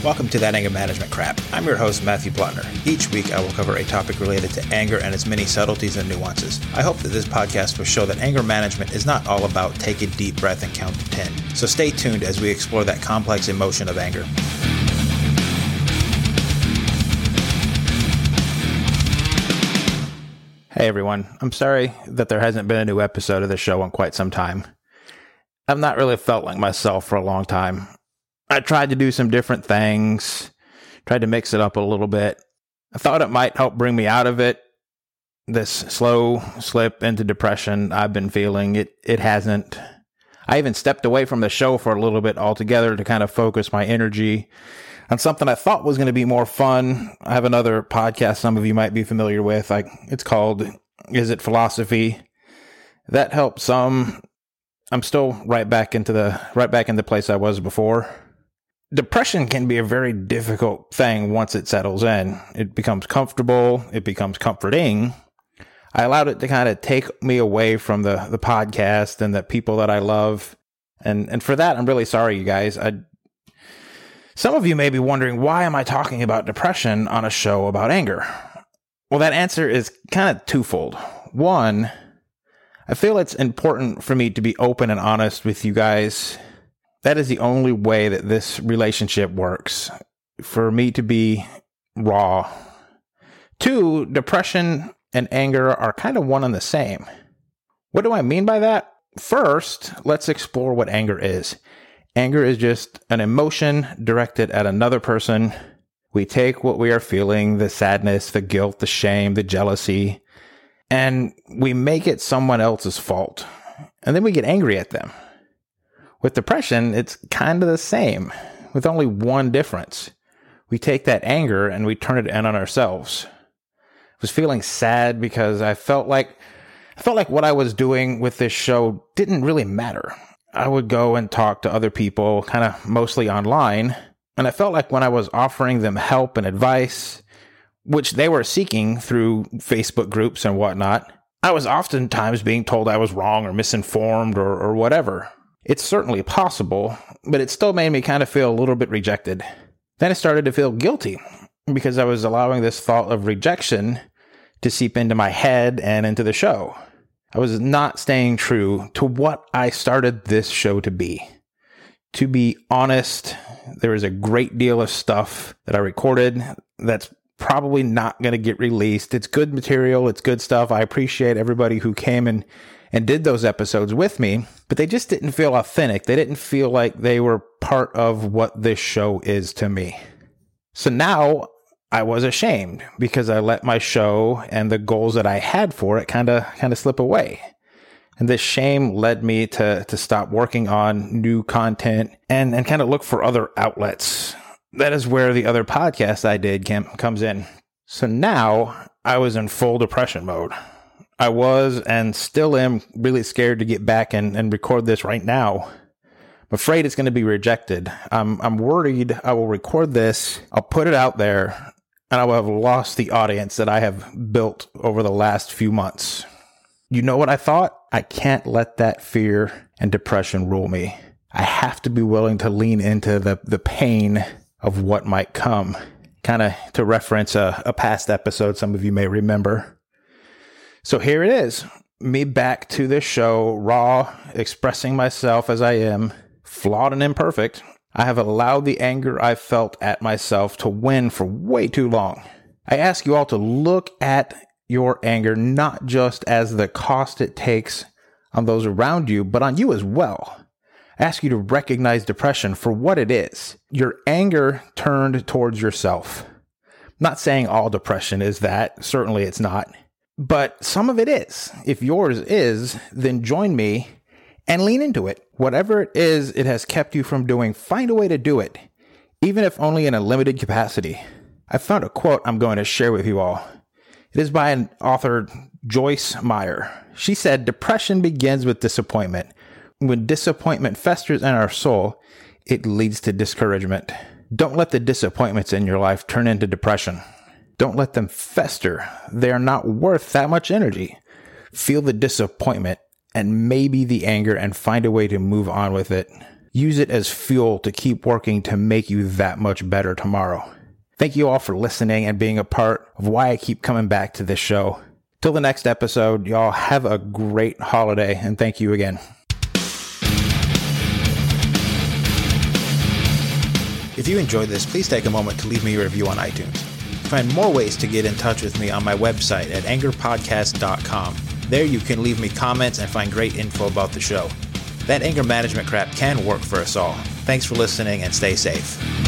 Welcome to That Anger Management Crap. I'm your host, Matthew Plotner. Each week, I will cover a topic related to anger and its many subtleties and nuances. I hope that this podcast will show that anger management is not all about take a deep breath and count to 10. So stay tuned as we explore that complex emotion of anger. Hey everyone, I'm sorry that there hasn't been a new episode of the show in quite some time. I've not really felt like myself for a long time. I tried to do some different things, tried to mix it up a little bit. I thought it might help bring me out of it. This slow slip into depression I've been feeling, it hasn't. I even stepped away from the show for a little bit altogether to kind of focus my energy on something I thought was going to be more fun. I have another podcast some of you might be familiar with. It's called Is It Philosophy? That helped some. I'm still right back in the place I was before. Depression can be a very difficult thing once it settles in. It becomes comfortable. It becomes comforting. I allowed it to kind of take me away from the podcast and the people that I love. And for that, I'm really sorry, you guys. Some of you may be wondering, why am I talking about depression on a show about anger? Well, that answer is kind of twofold. One, I feel it's important for me to be open and honest with you guys. That is the only way that this relationship works, for me to be raw. Two, depression and anger are kind of one and the same. What do I mean by that? First, let's explore what anger is. Anger is just an emotion directed at another person. We take what we are feeling, the sadness, the guilt, the shame, the jealousy, and we make it someone else's fault. And then we get angry at them. With depression, it's kind of the same, with only one difference. We take that anger and we turn it in on ourselves. I was feeling sad because I felt like what I was doing with this show didn't really matter. I would go and talk to other people, kind of mostly online, and I felt like when I was offering them help and advice, which they were seeking through Facebook groups and whatnot, I was oftentimes being told I was wrong or misinformed or whatever. It's certainly possible, but it still made me kind of feel a little bit rejected. Then I started to feel guilty because I was allowing this thought of rejection to seep into my head and into the show. I was not staying true to what I started this show to be. To be honest, there is a great deal of stuff that I recorded that's probably not going to get released. It's good material. It's good stuff. I appreciate everybody who came and did those episodes with me, but they just didn't feel authentic. They didn't feel like they were part of what this show is to me. So now I was ashamed because I let my show and the goals that I had for it kind of slip away. And this shame led me to stop working on new content and kind of look for other outlets. That is where the other podcast I did comes in. So now I was in full depression mode. I was and still am really scared to get back and record this right now. I'm afraid it's going to be rejected. I'm worried I will record this, I'll put it out there, and I will have lost the audience that I have built over the last few months. You know what I thought? I can't let that fear and depression rule me. I have to be willing to lean into the pain of what might come. Kind of to reference a past episode some of you may remember. So here it is, me back to this show, raw, expressing myself as I am, flawed and imperfect. I have allowed the anger I felt at myself to win for way too long. I ask you all to look at your anger not just as the cost it takes on those around you, but on you as well. I ask you to recognize depression for what it is. Your anger turned towards yourself. I'm not saying all depression is that. Certainly it's not. But some of it is. If yours is, then join me and lean into it. Whatever it is it has kept you from doing, find a way to do it, even if only in a limited capacity. I found a quote I'm going to share with you all. It is by an author, Joyce Meyer. She said, "Depression begins with disappointment. When disappointment festers in our soul, it leads to discouragement. Don't let the disappointments in your life turn into depression. Don't let them fester. They are not worth that much energy. Feel the disappointment and maybe the anger and find a way to move on with it. use it as fuel to keep working to make you that much better tomorrow. Thank you all for listening and being a part of why I keep coming back to this show. Till the next episode, y'all have a great holiday, and thank you again. If you enjoyed this, please take a moment to leave me a review on iTunes. Find more ways to get in touch with me on my website at angerpodcast.com. There you can leave me comments and find great info about the show. That anger management crap can work for us all. Thanks for listening and stay safe.